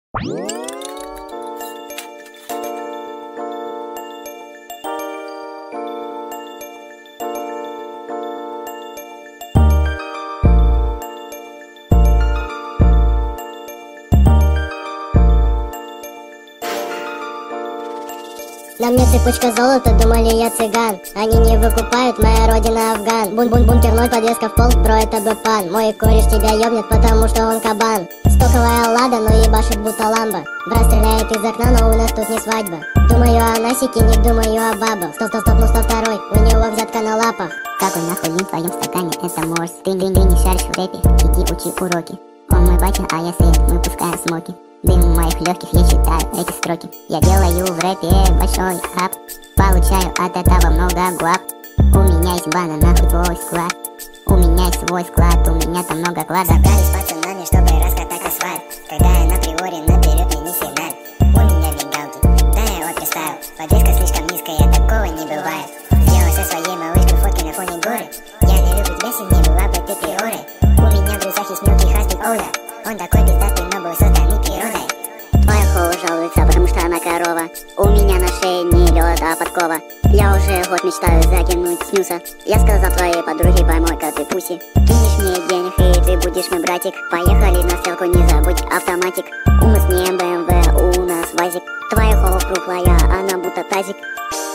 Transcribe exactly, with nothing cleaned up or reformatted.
На мне цепочка золота, думали я цыган. Они не выкупают, моя родина Афган. Бун-бун-бункер ноль, подвеска в пол, бро, это бэпан. Мой кореш тебя ёбнет, потому что он кабан. Стоковая лада, но ебашит будто ламба. Брат стреляет из окна, но у нас тут не свадьба. Думаю о Насике, не думаю о бабах. Стоп, стоп, стоп, ну сто второй, у него взятка на лапах. Какой нахуй лин в твоем стакане, это морс. Ты, ты, ты не шаришь в рэпе, иди учи уроки. Он мой батя, а я свет, мы пускаем смоки. Дым в моих легких, я читаю эти строки. Я делаю в рэпе большой ап, получаю от этого много гуап. У меня есть бана, нахуй твой склад. У меня есть свой склад, у меня там много клада. Собрались пацанами, чтобы раскатать асфальт. Когда я на приоре наперед мне не сигналь. У меня мигалки, да я вот представил. Подвеска слишком низкая, такого не бывает. Сделай со своей малышкой фотки на фоне горы. Я не люблю тебя, сильнее была бы ты приорой. У меня в друзьях есть мелкий хасбик Оля. Он такой пиздатый, но был созданный природой. Твоя хова жалуется, потому что она корова. У меня на шее не лед, а подкова. Я уже год мечтаю закинуть снюса. Я сказал твоей подруге, поймой-ка ты пуси. Кинешь мне денег и ты будешь мой братик. Поехали на стрелку, не забудь автоматик. У нас не бэ эм вэ, у нас вазик. Твоя хова круглая, она будто тазик.